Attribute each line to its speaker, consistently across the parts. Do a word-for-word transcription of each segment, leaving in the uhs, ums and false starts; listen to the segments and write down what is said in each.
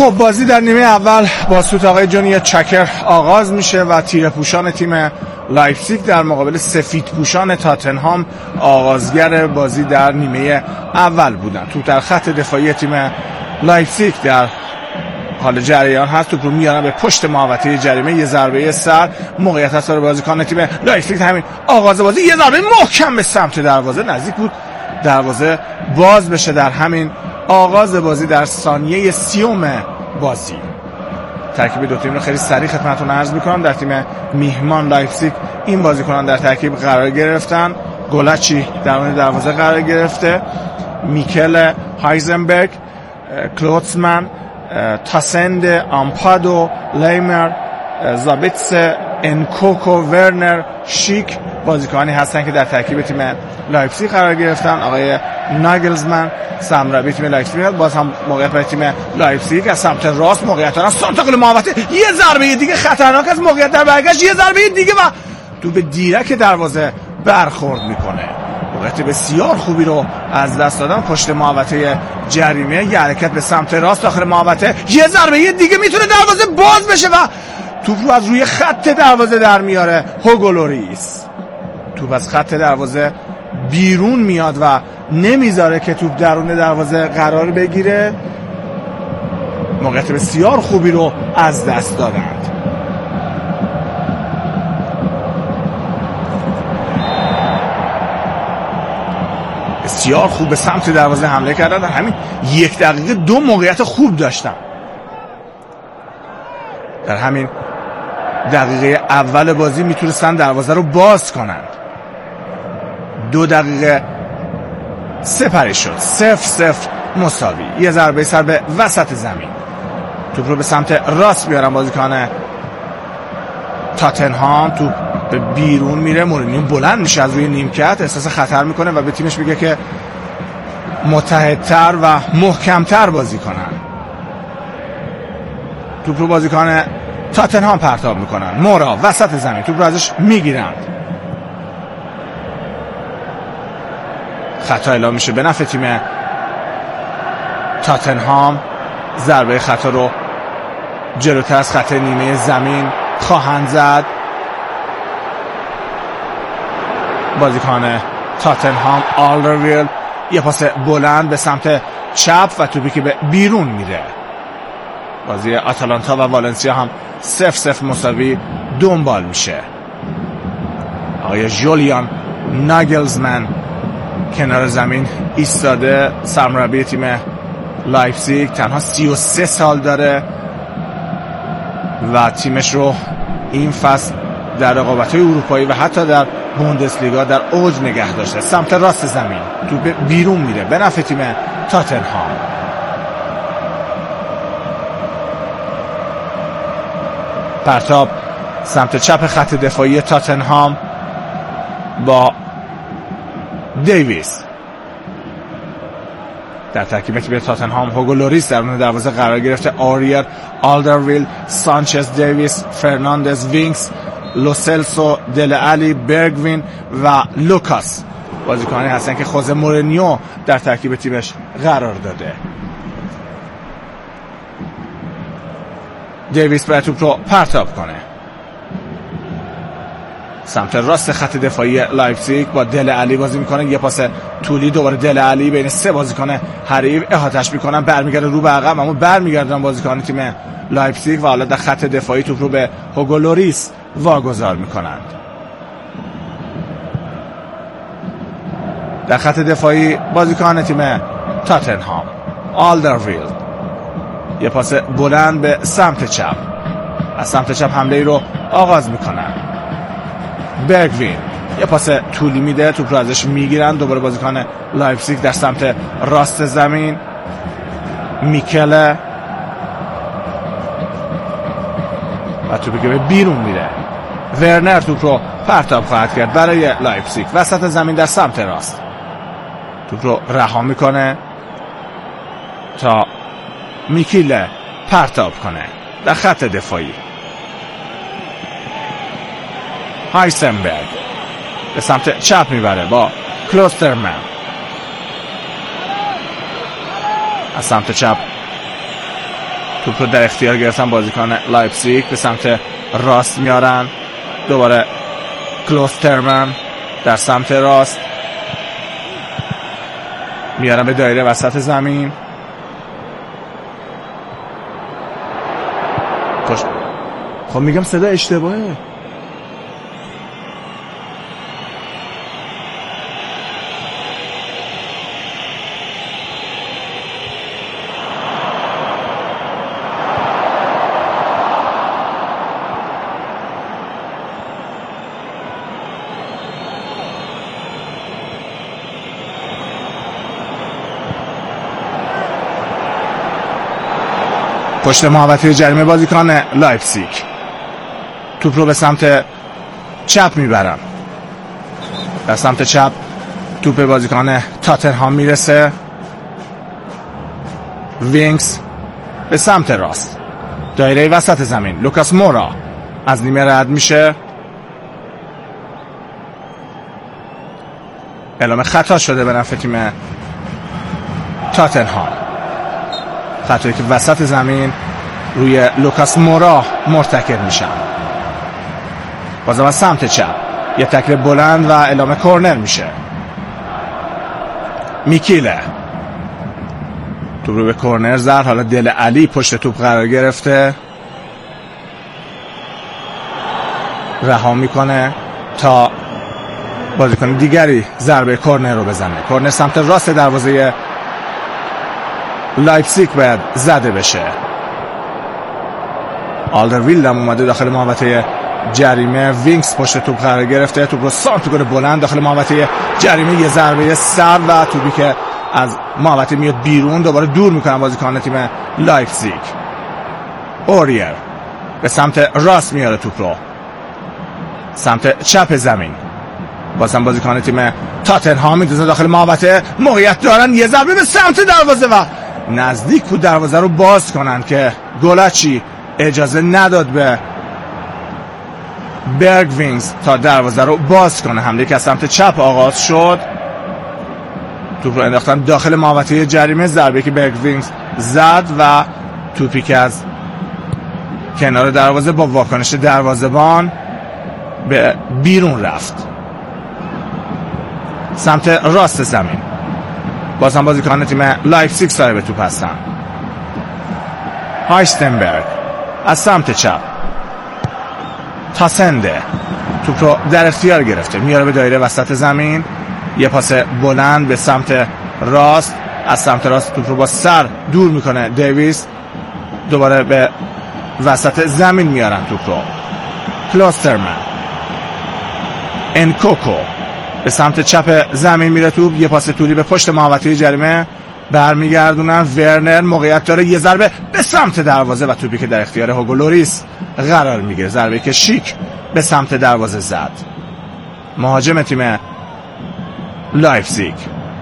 Speaker 1: خب بازی در نیمه اول با سوت آقای جونی چکر آغاز میشه و تیره پوشان تیم لایپزیگ در مقابل سفید پوشان تاتنهام آغازگر بازی در نیمه اول بودن. توپ در خط دفاعی تیم لایپزیگ در حال جریان هست، توپ رو میارن به پشت محوطه جریمه، یه ضربه سر موقعیت هست برای بازیکن تیم لایپزیگ. همین آغاز بازی یه ضربه محکم به سمت دروازه، نزدیک بود دروازه باز بشه در همین آغاز بازی در ثانیه سیوم بازی. ترکیب دو تیم رو خیلی سریع خدمتتون عرض میکنم. در تیم میهمان لایپزیگ این بازیکنان در ترکیب قرار گرفتن: گولاچی در اون دروازه قرار گرفته، میکل هایزنبرگ، کلوتسمن، تاسند، آمپادو، لیمر، زابیتس، انکوکو، ورنر، شیک بازیکنانی هستن که در ترکیب تیم لایپزیگ قرار گرفتن. آقای ناگلزمن سرمربی تیم لایپزیگ، باز هم موقعیت برای تیم لایپزیگ از سمت راست موقعیت دارن، سانتاگل محوطه، یه ضربه دیگه خطرناک از موقعیت در برگشت، یه ضربه دیگه و تو به دیرک دروازه برخورد میکنه. موقعیت بسیار خوبی رو از دست دادن پشت محوطه جریمه، یه حرکت به سمت راست داخل محوطه، یه ضربه دیگه میتونه دروازه باز بشه و توپ رو از روی خط دروازه در میاره هوگو لوریس. توپ از خط دروازه بیرون میاد و نمیذاره که توپ درون دروازه قرار بگیره. موقعیت بسیار خوبی رو از دست دادند. بسیار خوب به سمت دروازه حمله کردن، در همین یک دقیقه دو موقعیت خوب داشتن. در همین دقیقه اول بازی میتونستن دروازه رو باز کنند. دو دقیقه سپری شد، صفر صفر مساوی. یه ضربه سر به وسط زمین، توپ رو به سمت راست بیارن بازیکن تاتنهام، توپ به بیرون میره، مورینیو بلند میشه از روی نیمکت، احساس خطر میکنه و به تیمش میگه که متحدتر و محکمتر بازی کنن. توپ رو بازیکن تاتنهام پرتاب میکنن، مورا وسط زمین توپ رو ازش میگیرن، خطا اعلام میشه به نفع تیم تاتنهام. ضربه خطا رو جلوتر از خط نیمه زمین خواهند زد بازیکن تاتنهام. آلدرویل یه پاس بلند به سمت چپ و توپی که به بیرون میره. بازی آتالانتا و والنسیا هم صفر صفر مساوی دنبال میشه. آقای جولیان ناگلزمن کنار زمین ایستاده، سرمربی تیم لایپزیگ، تنها سی و سه سال داره و تیمش رو این فصل در رقابت‌های اروپایی و حتی در بوندسلیگا در اوج نگه داشته. سمت راست زمین تو بیرون میره به نفع تیم تاتنهام. پرتاب سمت چپ خط دفاعی تاتنهام با دیویس. در ترکیب تیم تاتنهام هوگو لوریس در اون دروازه قرار گرفته، آریر، آلدرویل، سانچز، دیویس، فرناندز، وینکس، لوسلسو، دل علی، برگوین و لوکاس بازیکنانی هستن که خوزه مورینیو در ترکیب تیمش قرار داده. دیویس باید توپ رو پرتاب کنه سمت راست خط دفاعی لایپزیگ، با دل علی بازی میکنه، یه پاس طولی دوباره دل علی بین سه بازیکن حریف احاطه‌اش میکنن، برمیگرده رو به عقب، اما برمیگردن بازیکن تیم لایپزیگ و حالا در خط دفاعی توپ رو به هوگو لوریس واگذار میکنند. در خط دفاعی بازیکن تیم تاتنهام، آلدرویل یه پاس بلند به سمت چپ، از سمت چپ حمله ای رو آغاز میکنن. برگوین یه پاس طولی میده، توپ رو ازش میگیرن، دوباره بازیکن لایپزیگ در سمت راست زمین، میکله و توپی که به بیرون میره. ورنر توپ رو پرتاب خواهد کرد برای لایپزیگ وسط زمین در سمت راست، توپ رو رها میکنه تا میکله پرتاب کنه در خط دفاعی. هایسنبرگ به سمت چپ میبره با کلوسترمن، از سمت چپ توپ رو در اختیار گرفتن بازیکن لایپزیگ، به سمت راست میارن. دوباره کلوسترمن در سمت راست میارن به دایره وسط زمین. خب میگم صدا اشتباهه. پشت محوطه جریمه بازیکن لایپزیگ توپ رو به سمت چپ میبرن. در سمت چپ توپ بازیکن تاتنهام میرسه. وینکس به سمت راست، دایره وسط زمین. لوکاس مورا از نیمه رد میشه. اعلام خطا شده به نفع تیم تاتنهام. خطایی که وسط زمین روی لوکاس مورا مرتکب میشن. بازم از سمت چپ یه تکل بلند و اعلام کورنر میشه. میکیله توپ رو به کورنر زد. حالا دل علی پشت توپ قرار گرفته، رها میکنه تا بازیکن دیگری ضربه کورنر رو بزنه. کورنر سمت راست دروازه لایپزیگ باید زده بشه. آلدرویلد هم اومده داخل محوطه جریمه. وینکس پشت توپ قرار گرفته، توپ رو سانت کنه بلند داخل محوطه جریمه. یه ضربه سر و توپی که از محوطه میاد بیرون. دوباره دور میکنن بازیکن تیم لایپزیگ. اوریر به سمت راست میاره توپ رو سمت چپ زمین. بازم بازیکن تیم تاتنهام میدوزن داخل محوطه، موقعیت دارن یه ضربه به سمت دروازه و نزدیک بود دروازه رو باز کنن که گولاچی اجازه نداد به برگ وینگز تا دروازه رو باز کنه. حمله که از سمت چپ آغاز شد، توپ رو انداختن داخل محوطه جریمه. ضربه که برگ وینگز زد و توپی که از کنار دروازه با واکنش دروازه‌بان به بیرون رفت سمت راست زمین. باز هم بازیکن تیم لایپزیگ صاحب توپ هستن. هایستنبرگ از سمت چپ، تاسنده توپ رو در اختیار گرفته، میاره به دایره وسط زمین. یه پاس بلند به سمت راست، از سمت راست توپ رو با سر دور میکنه دیویس. دوباره به وسط زمین میارن توپ رو. کلوسترمن، انکوکو به سمت چپ زمین میره توپ. یه پاس طولی به پشت محوطه جریمه برمیگردونن. ورنر موقعیت داره، یه ضربه به سمت دروازه و توپی که در اختیار هوگو لوریس قرار میگیره. ضربه که شیک به سمت دروازه زد مهاجم تیم لایپزیگ.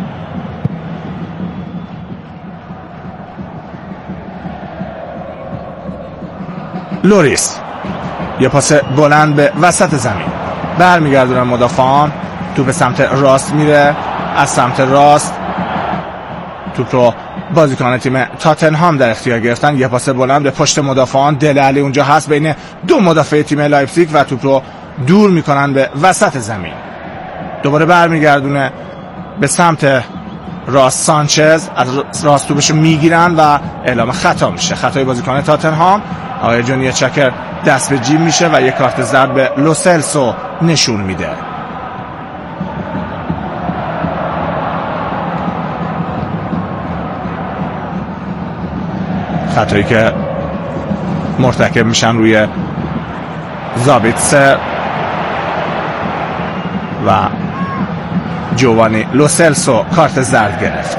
Speaker 1: لوریس یه پاس بلند به وسط زمین، برمیگردونن مدافعان. توپ به سمت راست میره، از سمت راست توپ رو بازیکن تیم تاتنهام در اختیار گرفتن. یه پاس بلند به پشت مدافعان. دل علی اونجا هست بین دو مدافع تیم لایپزیگ و توپ رو دور میکنن به وسط زمین. دوباره برمیگردونه به سمت راست. سانچز از راست توپش میگیرن و اعلام خطا میشه. خطای بازیکن تاتنهام. آقای جونی چکر دست به جیب میشه و یک کارت زرد به لوسلسو نشون میده. خطایی که مرتکب میشن روی زابیتسر و جوانی لوسلسو کارت زرد گرفت.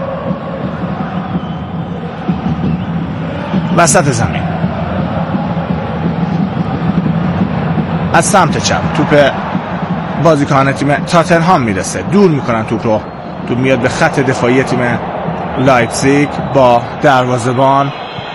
Speaker 1: وسط زمین از سمت چپ توپ بازیکن تیم تاتنهام میرسه، دور میکنن توپ رو. توپ میاد به خط دفاعی تیم لایپزیگ با دروازه‌بان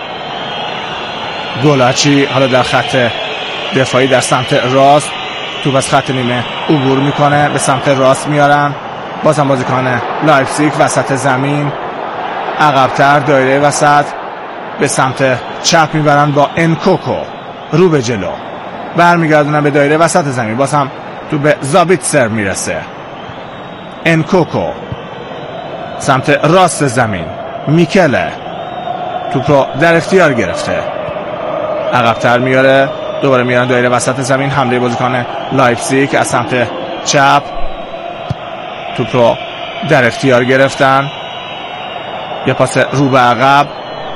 Speaker 1: گولاچی. حالا در خط دفاعی در سمت راست توپ از خط نیمه عبور میکنه، به سمت راست میارن. بازم بازیکن لایپزیگ وسط زمین، عقب‌تر دایره وسط به سمت چپ میبرن با انکوکو، رو به جلو برمیگردونن به دایره وسط زمین، باز هم تو به زابیتسر میرسه. انکوکو سمت راست زمین، میکله توپ رو در اختیار گرفته، عقب‌تر میاره، دوباره میارن دایره وسط زمین، حمله بازیکن لایپزیگ از سمت چپ، توپ رو در اختیار گرفتن، یه پاس رو به عقب،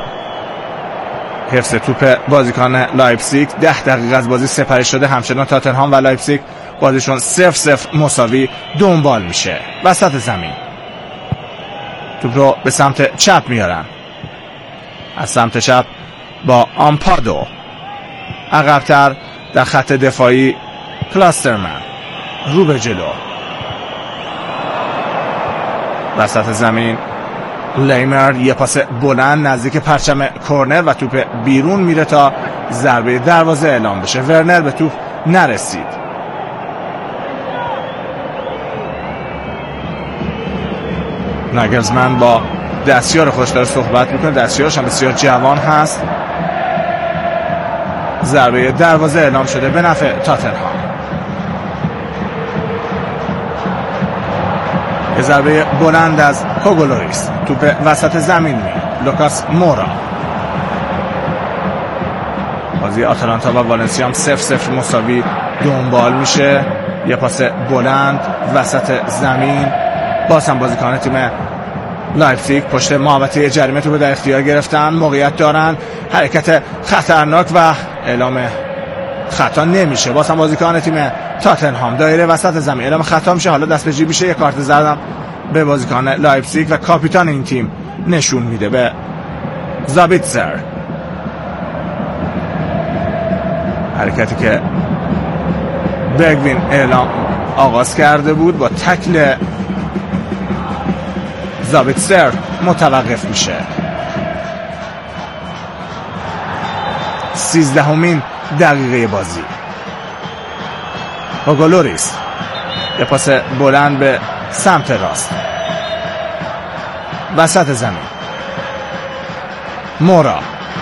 Speaker 1: حفظ توپ بازیکن لایپزیگ. ده دقیقه از بازی سپری شده، همچنان تاتنهام و لایپزیگ بازیشون صفر صفر مساوی دنبال میشه. وسط زمین توپ رو به سمت چپ میارن، از سمت چپ با آمپادو، عقب‌تر در خط دفاعی کلاسترمن، رو به جلو وسط زمین. لیمر یه پاس بلند نزدیک پرچم کورنر و توپ بیرون میره تا ضربه دروازه اعلام بشه. ورنر به توپ نرسید. ناگلزمن با دستیار خوش داره صحبت میکنه، دستیارش هم بسیار جوان هست. ضربه دروازه اعلام شده به نفع تاتنهام. یه ضربه بلند از هوگو لوریس، توپ وسط زمین میاد. لوکاس مورا. بازی آتالانتا و والنسیا هم صفر صفر مساوی دنبال میشه. یه پاس بلند وسط زمین، باز هم بازیکن تیم لایپزیگ پشت محوطه جریمه توپ در اختیار گرفتن، موقعیت دارن، حرکت خطرناک و اعلام خطا نمیشه. باز هم بازیکن تیم تاتنهام دایره وسط زمین، اعلام خطا میشه، حالا دست به جیب میشه، یه کارت زردم به بازیکن لایپزیگ و کاپیتان این تیم نشون میده به زابیتسر. حرکتی که برگوین اعلام آغاز کرده بود با تکل زابیتسر متوقف میشه. سیزدهمین دقیقه بازی. هوگو لوریس یه پاس بلند به سمت راست وسط زمین. مورا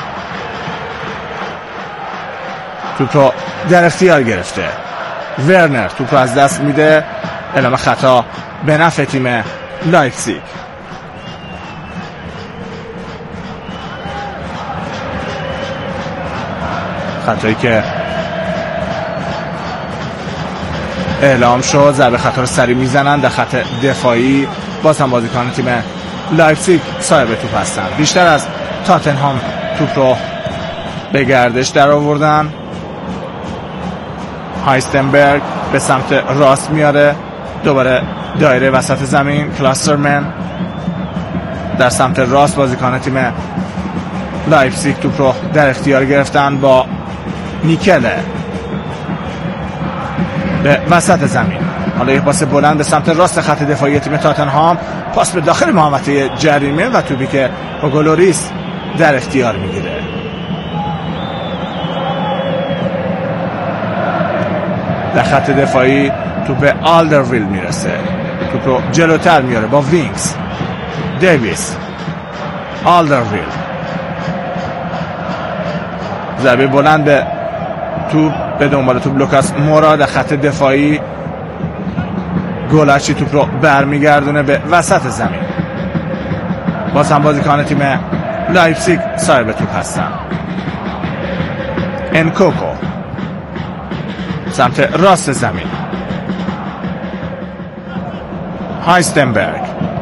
Speaker 1: توپ رو در اختیار گرفته. ورنر توپ رو از دست میده، اعلام خطا به نفع تیم لایپزیگ. خطایی که اعلام شد، ضربه خطا رو سریع میزنن در خط دفاعی. باز هم بازیکن تیم لایپزیگ صاحب توپ هستن، بیشتر از تاتنهام توپ رو به گردش در آوردن. هایستنبرگ به سمت راست میاره، دوباره دایره وسط زمین. کلاسترمن در سمت راست، بازیکن تیم لایپزیگ توپ رو در اختیار گرفتن با نیکله به وسط زمین. حالا یک پاس بلند به سمت راست خط دفاعی تیم تاتنهام، پاس به داخل محوطه جریمه و توپی که هوگو لوریس در اختیار میگیره. در خط دفاعی توپ آلدرویل میرسه، توپ رو جلوتر میاره با وینگز. دیویس، آلدرویل، ضربه بلند به توپ، به دنبال توپ لوکاس مورا در خط دفاعی. گلاشی توپ رو برمیگردونه به وسط زمین. باز هم بازیکن تیم لایپزیگ صاحب توپ هستن. انکوکو سمت راست زمین. هایستنبرگ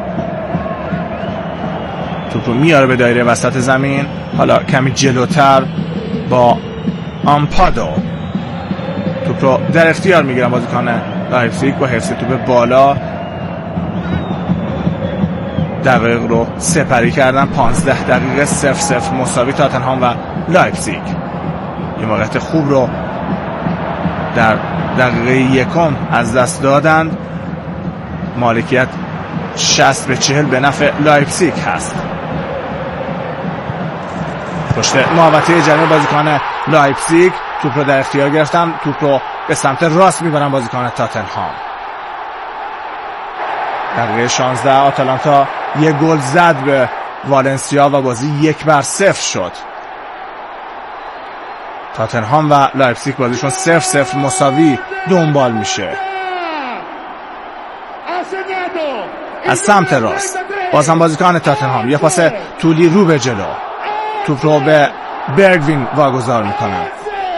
Speaker 1: توپ رو میاره به دایره وسط زمین، حالا کمی جلوتر با آمپادو توپ رو در اختیار میگیرن بازیکن لایپزیگ با حفظ توپ بالا. دقایق رو سپری کردن، پانزده دقیقه صفر صفر مساوی تاتنهام و لایپزیگ. یه موقعیت خوب رو در دقیقه یکم از دست دادند. مالکیت شصت به چهل به نفع لایپزیگ هست. پشت محوطه جریمه بازیکن لایپزیگ توپ رو در اختیار گرفتن، توپ رو به سمت راست میبرن بازیکن تاتنهام. دقیقه شانزده آتالانتا یک گل زد به والنسیا و بازی یک بر صفر شد. تاتنهام و لایپزیگ بازیشون صفر صفر مساوی دنبال میشه. از سمت راست باز هم بازیکن تاتنهام یه پاس طولی رو به جلو، توپ رو به برگوین واگذار میکنن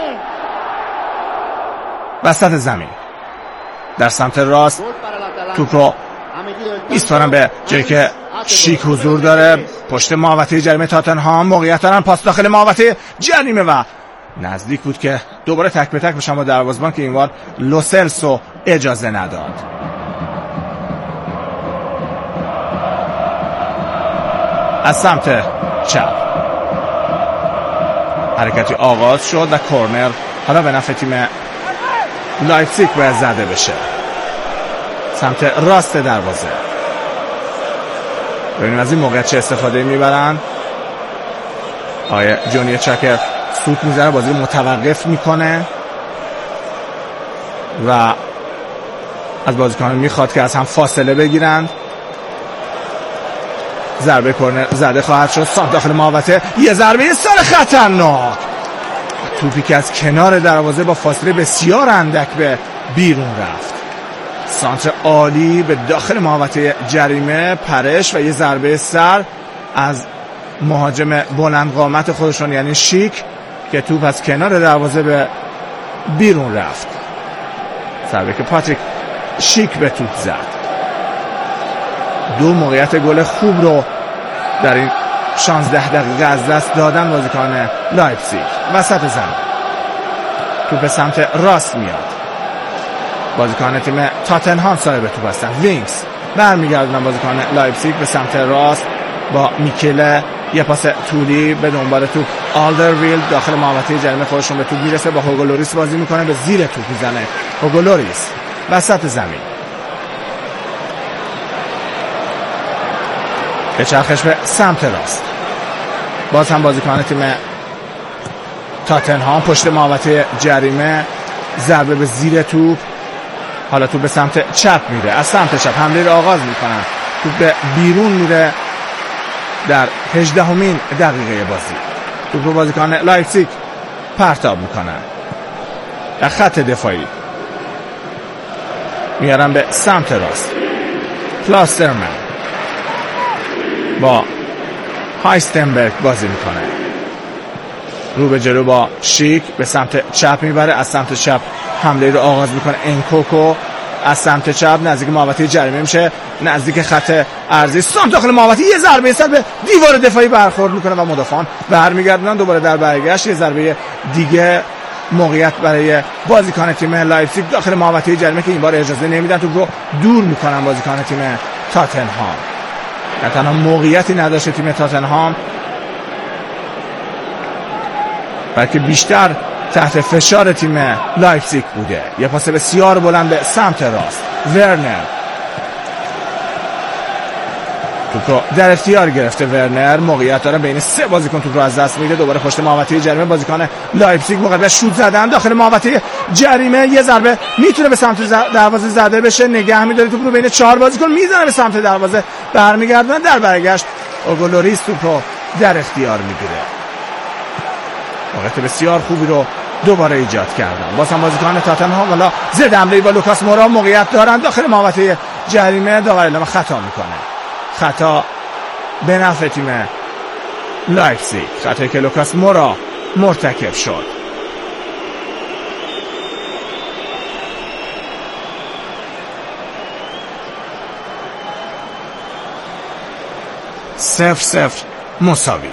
Speaker 1: وسط زمین در سمت راست. توپ رو ایستارن به جایی که شیک حضور داره پشت محوطه جریمه تاتنهام. موقعیت دارن پاس داخل محوطه جریمه و نزدیک بود که دوباره تک به تک بشن با دروازه‌بان که این بار لوسلسو اجازه نداد. از سمت چپ حرکتی آغاز شد و کورنر حالا به نفع تیم لایپزیگ باید زده بشه. سمت راست دروازه ببینیم از این موقعیت چه استفاده میبرن. آیه جونی چکر سوت میزنه، بازی متوقف میکنه و از بازیکنان میخواد که از هم فاصله بگیرند. ضربه کورنر زده خواهد شد. سانت داخل محوطه، یه ضربه سر خطرناک، توپی که از کنار دروازه با فاصله بسیار اندک به بیرون رفت. سانتر عالی به داخل محوطه جریمه، پرش و یه ضربه سر از مهاجم بلند قامت خودشون یعنی شیک که توپ از کنار دروازه به بیرون رفت. ضربه که پاتریک شیک به توپ زد. دو موقعیت گل خوب رو در این شانزده دقیقه از دست دادن بازیکن لایپزیگ. وسط زمین توپ به سمت راست میاد. بازیکن تیم تاتنهام صاحب توپ هستن. وینگز برمیگردونن بازیکن لایپزیگ به سمت راست با میکله، یه پاس طولی به دنبال توپ. آلدرویلد داخل محوطه جریمه خودشون به توپ میرسه، با هوگو لوریس بازی میکنه، به زیر توپ میزنه. هوگو لوریس وسط زمین به چرخش به سمت راست. باز هم بازیکن تیم تاتنهام پشت محوطه جریمه، ضربه به زیر توپ. حالا توپ به سمت چپ میره. از سمت چپ حمله رو آغاز میکنن. توپ به بیرون میره در هجدهمین دقیقه بازی. توپ رو بازیکن لایپزیگ پرتاب میکنن. در خط دفاعی میارن به سمت راست. کلاسترمن با هایستنبرگ بازی میکنه. رو به جلو با شیک به سمت چپ میبره. از سمت چپ حمله رو آغاز میکنه. انکوکو از سمت چپ نزدیک محوطه جریمه میشه، نزدیک خط عرضی. سانت داخل محوطه، یه ضربه سر به دیوار دفاعی برخورد میکنه و مدافعان برمیگردونن. دوباره در برگشت یه ضربه دیگه، موقعیت برای بازیکن تیم لایپزیگ داخل محوطه جریمه که این بار اجازه نمیدن، توپ رو دور میکنن بازیکن تیم تاتنهام. نه تنها موقعیتی نداشته تیم تاتنهام، بلکه بیشتر تحت فشار تیم لایپزیگ بوده. یه پاس بسیار بلند به سمت راست. ورنر توپ رو در اختیار گرفته. ورنر موقعیت داره بین سه بازیکن، توپ رو از دست میده. دوباره پشت محوطه جریمه بازیکن لایپزیگ موقع به شوت زدن داخل محوطه جریمه. یه ضربه میتونه به سمت دروازه زده بشه، نگه میداره. توپ رو بین چهار بازیکن میزنه به سمت دروازه، برمیگردن. در برگشت هوگو لوریس توپ رو در اختیار میگیره. موقعیت بسیار خوبی رو دوباره ایجاد کردن. باز هم بازیکن تاتنهام والا ضد حمله با لوکاس مورا موقعیت دارن داخل محوطه جریمه. داور اعلام خطا میکنه. خطا به نفع تیم لایپزیگ، خطایی که لوکاس مورا مرتکب شد. صفر صفر مساوی.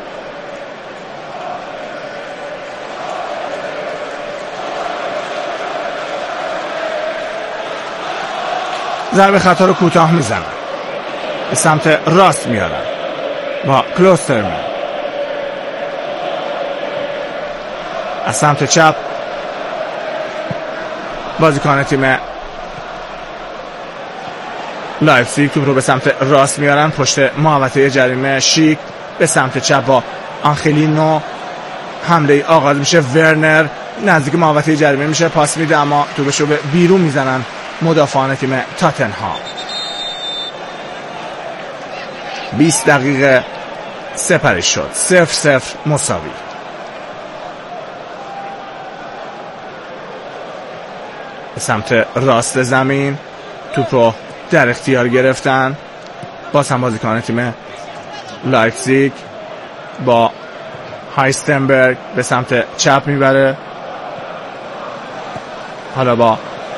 Speaker 1: ضربه خطا رو کوتاه میزنن، به سمت راست میارن با کلوسترمن. از سمت چپ بازیکن تیم لایپزیگ توپ رو به سمت راست میارن. پشت محوطه جریمه شیک به سمت چپ با آنخلینو حمله آغاز میشه. ورنر نزدیک محوطه جریمه میشه، پاس میده اما توپش رو به بیرون میزنن مدافعان تیم تاتنهام. بیست دقیقه سپری شد. صفر صفر مساوی. به سمت راست زمین، توپ رو در اختیار گرفتن. باز هم بازیکن تیم لایپزیگ با هایستنبرگ به سمت چپ میبره. حالا با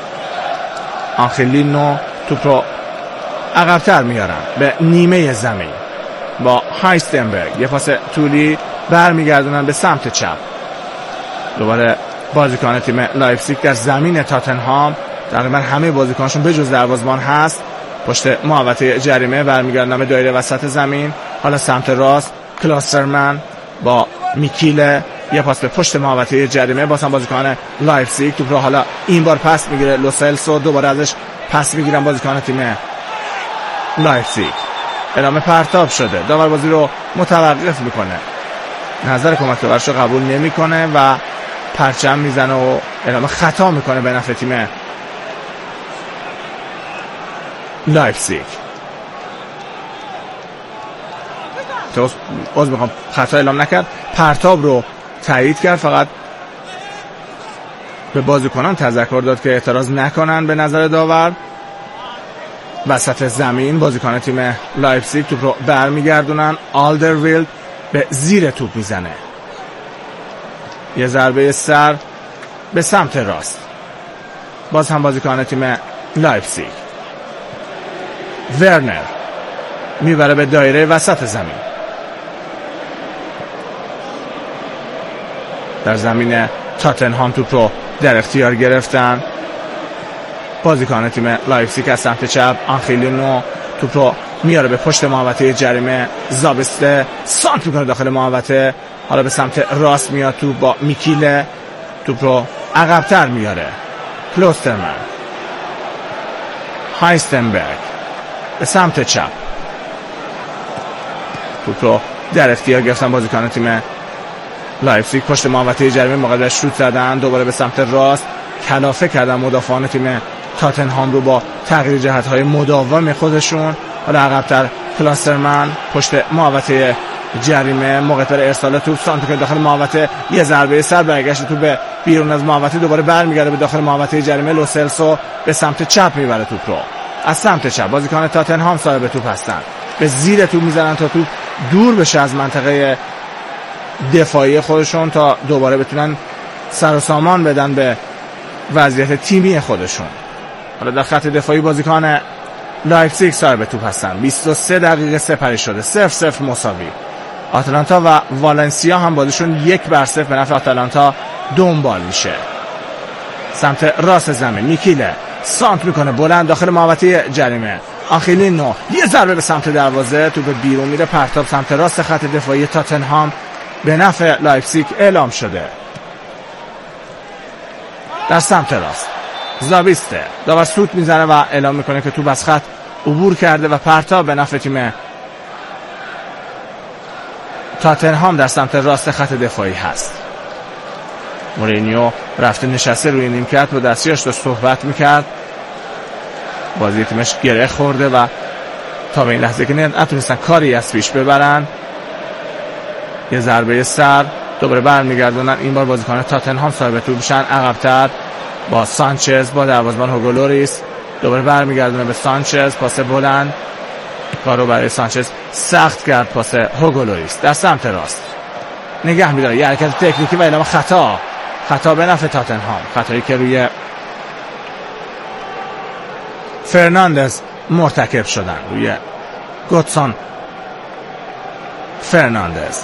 Speaker 1: آنخلینو توپ رو عقب‌تر میارن به نیمه زمین. با هایستنبرگ یه پاس طولی برمیگردونن به سمت چپ. دوباره بازیکن تیم لایپزیگ در زمین تاتنهام، تقریبا همه بازیکنشون به جز دروازه‌بان هست، پشت محوطه جریمه برمیگردن به دایره وسط زمین. حالا سمت راست کلاسترمن با میکیله یه پاس به پشت محوطه جریمه. باز هم بازیکن لایپزیگ توپ رو حالا این بار پس میگیره لوسلسو، دوباره ازش پس میگیرن بازیکن تیم لایپزیگ. اعلام پرتاب شده، داور بازی رو متوقف میکنه، نظر کمک داورش رو قبول نمیکنه و پرچم میزنه و اعلام خطا میکنه به نفع تیم لایپزیگ. تو باز میخوام خطا اعلام نکرد، پرتاب رو تایید کرد، فقط به بازیکنان تذکر داد که اعتراض نکنن به نظر داور. وسط زمین بازیکن تیم لایپزیگ توپ رو برمیگردونن. آلدرویلد به زیر توپ میزنه، یه ضربه سر به سمت راست. باز هم بازیکن تیم لایپزیگ ورنر میبره به دایره وسط زمین. در زمین تاتنهام توپ رو در اختیار گرفتن. بازیکن تیم لایپزیگ از سمت چپ آنخلینو توپ رو میاره به پشت محوطه جریمه. زابسته سانت میکنه داخل محوطه. حالا به سمت راست میاد توپ با میکیله، توپ رو عقب‌تر میاره. کلوسترمن، هایستنبرگ به سمت چپ توپ رو در اختیار گرفتن بازیکن تیم لایپزیگ. پشت محوطه جریمه موقع به شوت زدن، دوباره به سمت راست کلافه کردن مدافعان تیم تاتنهام رو با تغییر جهت‌های مداوم خودشون. حالا عقب‌تر کلاسترمن پشت محوطه جریمه، موقع پر ارسال توپ سانت که داخل محوطه، یه ضربه سر برگشت توپ به بیرون از محوطه، دوباره برمیگرده به داخل محوطه جریمه. لوسلسو به سمت چپ میبره توپ رو. از سمت چپ بازیکن تاتنهام صاحب توپ هستن، به زیر توپ میزنن تا توپ دور بشه از منطقه دفاعی خودشون تا دوباره بتونن سر و سامان بدن به وضعیت تیمی خودشون. حالا در خط دفاعی بازیکن لایپزیگ صاحب توپ هستن. بیست و سه دقیقه سپری شده، صفر صفر مساوی. آتلانتا و والنسیا هم بازیشون یک بر صفر به نفع آتلانتا دنبال میشه. سمت راست زمین میکیله سانت میکنه بلند داخل محوطه جریمه. آنخلینو یه ضربه به سمت دروازه، توپ بیرون میره. پرتاب سمت راست خط دفاعی تاتنهام به نفع لایپزیگ اعلام شده. در سمت راست زابیسته داور سوت میزنه و اعلام میکنه که توپ از خط عبور کرده و پرتاب به نفع تیم تاتنهام در سمت راست خط دفاعی هست. مورینیو رفته نشسته روی نیمکت با دستیاش داشت صحبت میکرد. بازی تیمش گره خورده و تا به این لحظه که نتونستن کاری از پیش ببرن. یه ضربه سر، دوباره برمیگردونن. این بار بازیکن تاتنهام صاحب توپ میشن. عقب‌تر با سانچز با دروازه‌بان هوگو لوریس، دوباره برمیگردونه به سانچز. پاس بلند، کارو برای سانچز سخت کرد. پاس هوگو لوریس در سمت راست نگه می‌داره، یه حرکت تکنیکی و اعلام خطا. خطا به نفع تاتنهام، خطایی که روی فرناندز مرتکب شدن، روی گوتسون فرناندز.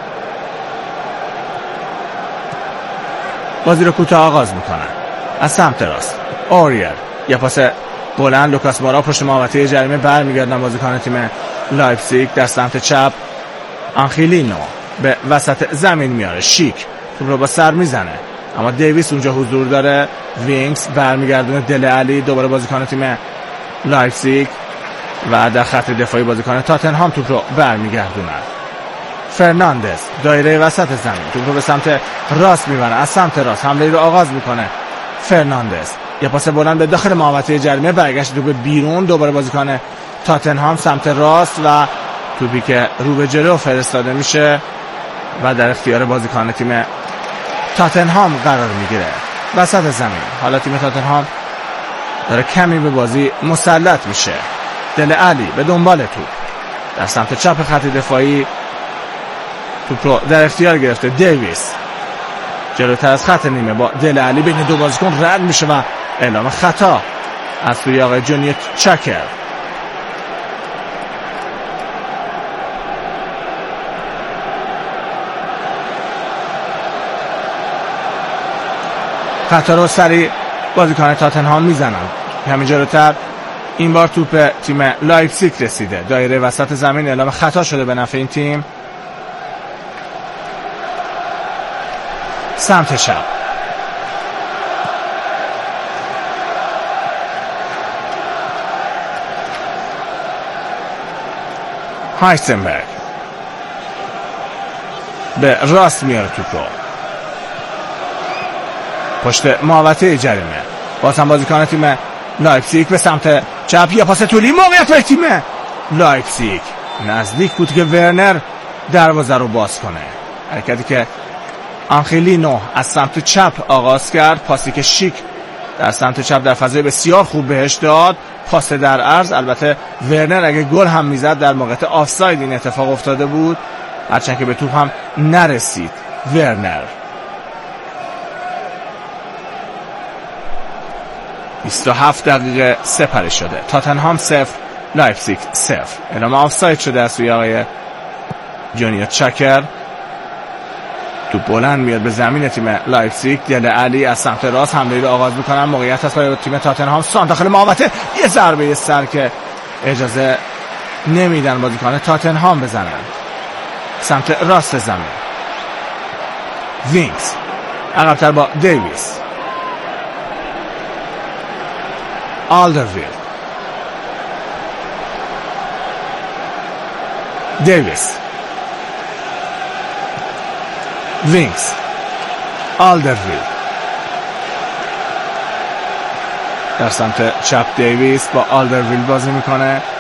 Speaker 1: بازی رو کوتاه آغاز میکنن. از سمت راست اوریر یه پاس بلند، لوکاس مورا پشت محوطه جریمه برمیگردن بازیکن تیم لایپزیگ. در سمت چپ آنخلینو به وسط زمین میاره. شیک توپ رو با سر میزنه اما دیویس اونجا حضور داره. وینگز برمیگردونه دل علی، دوباره بازیکن تیم لایپزیگ و در خط دفاعی بازیکن تاتنهام توپ رو برمیگردونن. فرناندز دایره وسط زمین توپ رو به سمت راست میبره. از سمت راست حمله رو آغاز میکنه فرناندز، یه پاس بلند به داخل محوطه جریمه، برگشت توپ بیرون. دوباره بازیکن تاتنهام سمت راست و توپی که رو به جلو فرستاده میشه و در اختیار بازیکن تیم تاتنهام قرار میگیره وسط زمین. حالا تیم تاتنهام داره کمی به بازی مسلط میشه. دل علی به دنبال توپ در سمت چپ خط دفاعی، توپ رو در اختیار گرفته دیویس، جلوتر از خط نیمه با دل علی بین دو بازیکن رد میشه و اعلام خطا از سوی آقای جونی چکر. خطا رو سریع بازیکن تاتنهام میزنن. همین جلوتر این بار توپ تیم لایپزیگ رسیده، دایره وسط زمین، اعلام خطا شده به نفع این تیم. سمت چپ هایسنبرگ به راست میاره توپ رو پشت محوطه جریمه. باز هم بازیکن تیم لایپزیگ به سمت چپ، یه پاس طولی، موقعیت برای تیم لایپزیگ. نزدیک بود که ورنر دروازه رو باز کنه. حرکتی که آنخیلینو از سمت چپ آغاز کرد، پاسی که شیک در سمت چپ در فضای بسیار خوب بهش داد، پاس در عرض. البته ورنر اگه گل هم میزد در موقعیت آفساید این اتفاق افتاده بود، هرچند که به توپ هم نرسید ورنر. بیست و هفت دقیقه سپری شده. تاتنهام صفر، لایپزیگ صفر. اعلام آفساید شده از سوی آقای جونی چکر. تو بلند میاد به زمین تیم لایپزیگ. دل علی از سمت راست حمله رو آغاز میکنن. موقعیت هست برای تیم تاتنهام. سان داخل محوطه، یه ضربه سر که اجازه نمیدن بازیکن تاتنهام بزنن. سمت راست زمین وینگز عقب‌تر با دیویس. آلدرویل، دیویس، وینگز، آلدرویل در سمت چپ. دیویس با آلدرویل بازی میکنه.